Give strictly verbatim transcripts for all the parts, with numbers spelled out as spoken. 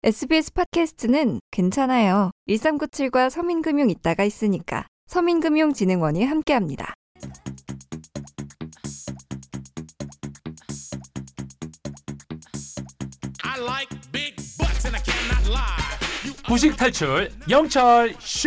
에스비에스 팟캐스트는 괜찮아요. 일삼구칠과 서민금융 있다가 있으니까. 서민금융진흥원이 함께합니다. 무식 탈출 영철 쇼.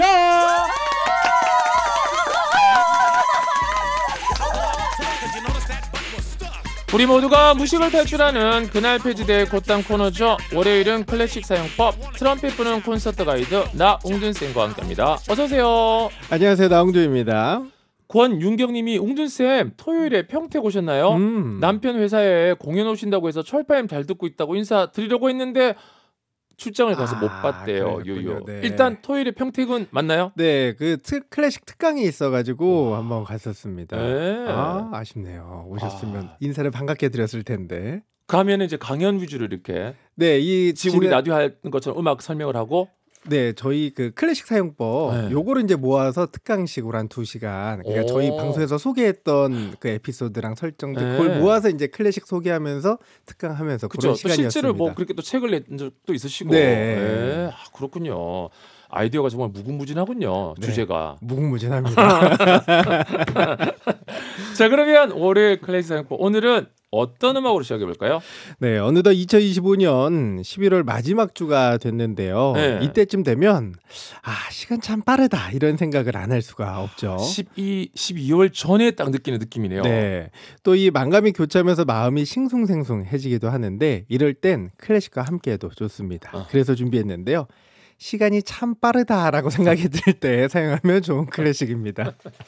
우리 모두가 무식을 탈출하는 그날 폐지될 곧땅 코너죠. 월요일은 클래식 사용법 트럼펫 부는 콘서트 가이드 나웅준쌤과 함께합니다. 어서오세요. 안녕하세요, 나웅준입니다. 권윤경님이 웅준쌤 토요일에 평택 오셨나요? 음. 남편 회사에 공연 오신다고 해서 철파엠 잘 듣고 있다고 인사 드리려고 했는데 출장을 가서 아, 못 봤대요. 유유. 네. 일단 토요일에 평택은 맞나요? 네, 그 트, 클래식 특강이 있어가지고 와. 한번 갔었습니다. 네. 아, 아쉽네요. 오셨으면 아. 인사를 반갑게 드렸을 텐데. 가면 이제 강연 위주로 이렇게. 네, 이 지금 우리 라디오 하는 것처럼 음악 설명을 하고. 네, 저희 그 클래식 사용법 네. 요거를 이제 모아서 특강식으로 한 두 시간. 그러니까 오. 저희 방송에서 소개했던 그 에피소드랑 설정들 네. 그걸 모아서 이제 클래식 소개하면서 특강하면서 그쵸? 그런 시간이었습니다. 실제로 뭐 그렇게 또 책을 낸 적도 있으시고. 네, 네. 아, 그렇군요. 아이디어가 정말 무궁무진하군요. 네. 주제가 무궁무진합니다. 자, 그러면 월요일 클래식 사용법 오늘은 어떤 음악으로 시작해 볼까요? 네, 어느덧 이천이십오 년 십일월 마지막 주가 됐는데요. 네. 이때쯤 되면 아, 시간 참 빠르다 이런 생각을 안 할 수가 없죠. 십이, 십이월 전에 딱 느끼는 느낌이네요. 네, 또 이 만감이 교차하면서 마음이 싱숭생숭해지기도 하는데 이럴 땐 클래식과 함께해도 좋습니다. 어. 그래서 준비했는데요. 시간이 참 빠르다라고 생각이 들 때 사용하면 좋은 클래식입니다.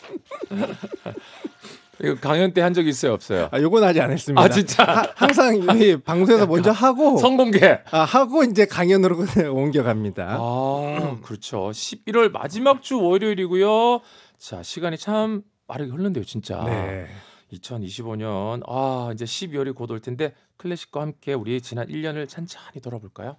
이거 강연 때 한 적 있어요, 없어요? 아, 요건 아직 안 했습니다. 아, 진짜? 하, 항상 이 방송에서 먼저 하고 성공개. 아, 하고 이제 강연으로 옮겨갑니다. 아, 그렇죠. 십일월 마지막 주 월요일이고요. 자, 시간이 참 빠르게 흐른대요, 진짜. 네. 이천이십오 년 아, 이제 십이월이 곧 올 텐데 클래식과 함께 우리 지난 일 년을 찬찬히 돌아볼까요?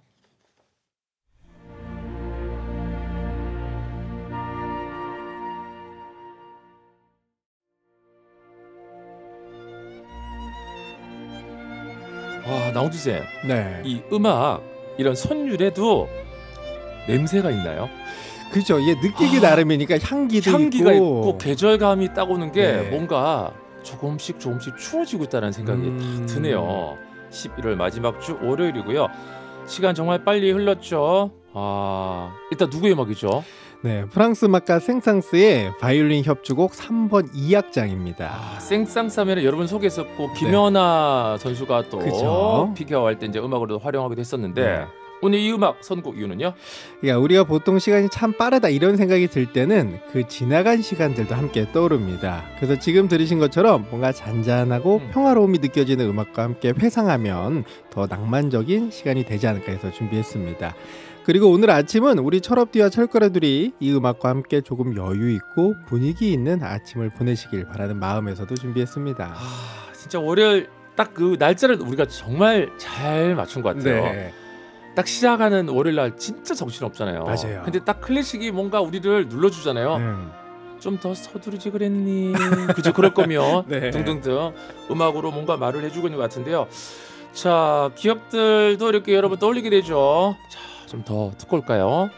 와, 나웅준쌤. 네. 이 음악 이런 선율에도 냄새가 있나요? 그렇죠. 이게 느끼기 아, 나름이니까 향기도 향기가 있고, 있고 계절감이 딱 오는 게 네. 뭔가 조금씩 조금씩 추워지고 있다는 생각이 음... 딱 드네요. 십일월 마지막 주 월요일이고요. 시간 정말 빨리 흘렀죠. 아, 일단 누구의 음악이죠? 네, 프랑스 음악가 생상스의 바이올린 협주곡 삼 번 이 악장입니다. 아, 생상스 하면 여러분 소개했었고 김연아 네. 선수가 또 그쵸? 피겨할 때 이제 음악으로 활용하기도 했었는데 네. 오늘 이 음악 선곡 이유는요? 그러니까 우리가 보통 시간이 참 빠르다 이런 생각이 들 때는 그 지나간 시간들도 함께 떠오릅니다. 그래서 지금 들으신 것처럼 뭔가 잔잔하고 음. 평화로움이 느껴지는 음악과 함께 회상하면 더 낭만적인 시간이 되지 않을까 해서 준비했습니다. 그리고 오늘 아침은 우리 철업디와 철거래들이 이 음악과 함께 조금 여유 있고 분위기 있는 아침을 보내시길 바라는 마음에서도 준비했습니다. 아, 진짜 월요일 딱 그 날짜를 우리가 정말 잘 맞춘 것 같아요. 네. 딱 시작하는 월요일 날 진짜 정신없잖아요. 맞아요. 근데 딱 클래식이 뭔가 우리를 눌러주잖아요. 음. 좀 더 서두르지 그랬니? 그죠? 그럴 거면 네. 등등등 음악으로 뭔가 말을 해주고 있는 것 같은데요. 자, 기업들도 이렇게 여러분 떠올리게 되죠. 자, 좀 더 듣고 올까요?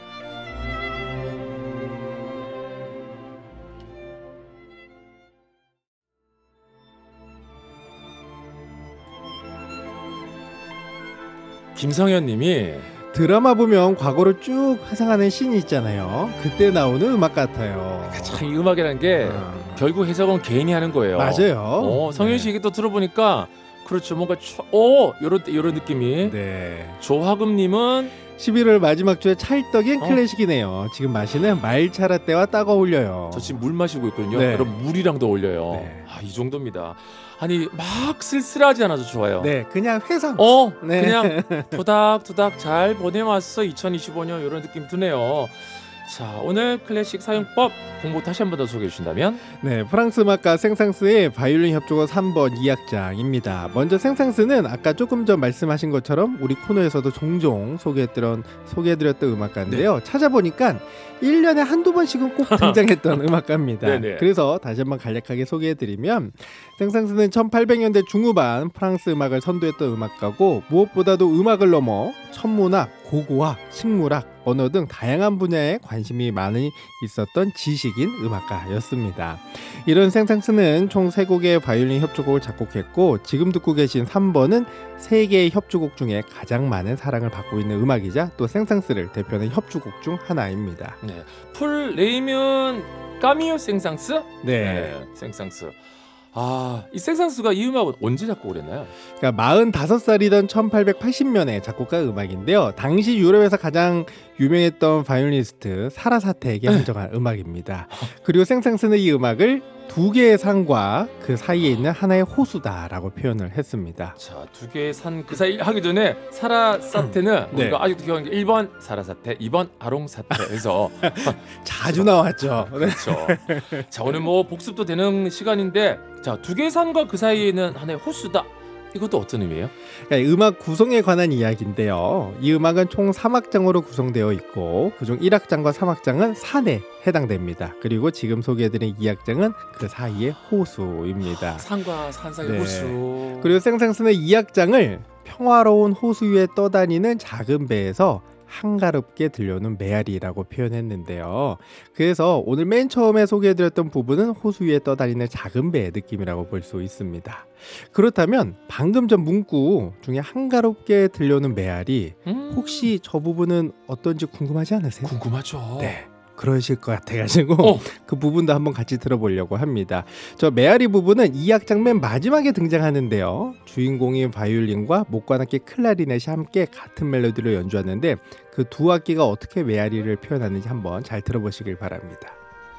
김성현 님이 드라마 보면 과거를 쭉 회상하는 씬이 있잖아요. 그때 나오는 음악 같아요. 참 이 음악이라는 게 아. 결국 해석은 개인이 하는 거예요. 맞아요. 어, 성현 씨 얘기 또 들어보니까 그렇죠. 뭔가 오 요런 요런 느낌이. 네. 조화금 님은 십일월 마지막 주에 찰떡인 어? 클래식이네요. 지금 마시는 말차 라떼와 딱 어울려요. 저 지금 물 마시고 있거든요. 네. 그럼 물이랑도 어울려요. 네. 아, 이 정도입니다. 아니 막 쓸쓸하지 않아서 좋아요. 네, 그냥 회상. 어, 네. 그냥 토닥토닥 잘 보내왔어. 이천이십오 년 이런 느낌 드네요. 자, 오늘 클래식 사용법 공부 다시 한 번 더 소개해 주신다면? 네, 프랑스 음악가 생상스의 바이올린 협주곡 삼 번 이 악장입니다. 먼저 생상스는 아까 조금 전 말씀하신 것처럼 우리 코너에서도 종종 소개했던, 소개해드렸던 음악가인데요. 네. 찾아보니까 일 년에 한두 번씩은 꼭 등장했던 음악가입니다. 그래서 다시 한번 간략하게 소개해드리면 생상스는 천팔백 년대 중후반 프랑스 음악을 선도했던 음악가고 무엇보다도 음악을 넘어 천문학, 고고학, 식물학, 언어 등 다양한 분야에 관심이 많이 있었던 지식인 음악가였습니다. 이런 생상스는 총 세 곡의 바이올린 협주곡을 작곡했고 지금 듣고 계신 삼 번은 세 개의 협주곡 중에 가장 많은 사랑을 받고 있는 음악이자 또 생상스를 대표하는 협주곡 중 하나입니다. 네. 풀 네임은 까미오 생상스? 네. 네. 생상스. 아, 이 생상스가 이 음악은 언제 작곡을 했나요? 그러니까 마흔다섯 살이던 천팔백팔십 년에 작곡한 음악인데요. 당시 유럽에서 가장 유명했던 바이올리니스트 사라사테에게 한정한 음악입니다. 그리고 생상스는 이 음악을 두 개의 산과 그 사이에 있는 하나의 호수다라고 표현을 했습니다. 자, 두 개의 산 그 사이 하기 전에 사라사테는 네. 우리가 아직도 기억하는 게 일 번 사라사테, 이 번 아롱사테에서 자주 나왔죠. 그렇죠. 자, 오늘 뭐 복습도 되는 시간인데 자, 두 개의 산과 그 사이에 있는 하나의 호수다. 이것도 어떤 의미예요? 그러니까 음악 구성에 관한 이야기인데요. 이 음악은 총 삼 악장으로 구성되어 있고 그중 일 악장과 삼 악장은 산에 해당됩니다. 그리고 지금 소개해드린 이 악장은 그 사이의 호수입니다. 산과 산 사이의 네. 호수. 그리고 생상스는 이 악장을 평화로운 호수 위에 떠다니는 작은 배에서 한가롭게 들려오는 메아리라고 표현했는데요. 그래서 오늘 맨 처음에 소개해드렸던 부분은 호수 위에 떠다니는 작은 배의 느낌이라고 볼 수 있습니다. 그렇다면 방금 전 문구 중에 한가롭게 들려오는 메아리 음. 혹시 저 부분은 어떤지 궁금하지 않으세요? 궁금하죠. 네. 그러실 것 같아가지고 어. 그 부분도 한번 같이 들어보려고 합니다. 저 메아리 부분은 이 악장 맨 마지막에 등장하는데요. 주인공인 바이올린과 목관악기 클라리넷이 함께 같은 멜로디를 연주하는데 그 두 악기가 어떻게 메아리를 표현하는지 한번 잘 들어보시길 바랍니다.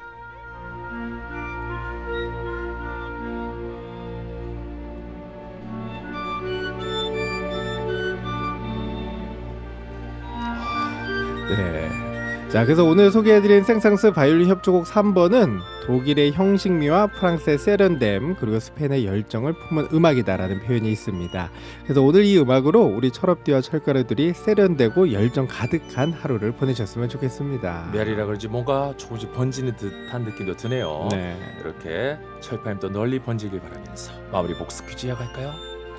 네. 자, 그래서 오늘 소개해드린 생상스 바이올린 협주곡 삼 번은 독일의 형식미와 프랑스의 세련됨 그리고 스페인의 열정을 품은 음악이다라는 표현이 있습니다. 그래서 오늘 이 음악으로 우리 철업디와 철가루들이 세련되고 열정 가득한 하루를 보내셨으면 좋겠습니다. 메아리라 그러지 뭔가 조금씩 번지는 듯한 느낌도 드네요. 네. 이렇게 철파임 또 널리 번지길 바라면서 마무리 복습 퀴즈 이어갈까요?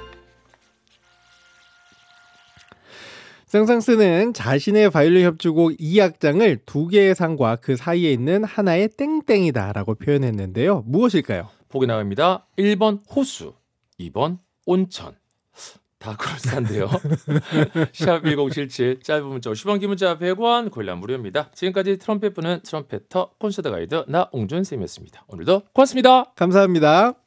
생상스는 자신의 바이올린 협주곡 이 악장을 두 개의 산과 그 사이에 있는 하나의 땡땡이다 라고 표현했는데요. 무엇일까요? 보기 나갑니다. 일 번 호수, 이 번 온천. 다 그럴싸한데요. 샵 일공칠칠 짧은 문자 오십 원, 긴 문자 백 원, 고일라 무료입니다. 지금까지 트럼펫 부는 트럼펫터 콘서트 가이드 나옹준쌤이었습니다. 오늘도 고맙습니다. 감사합니다.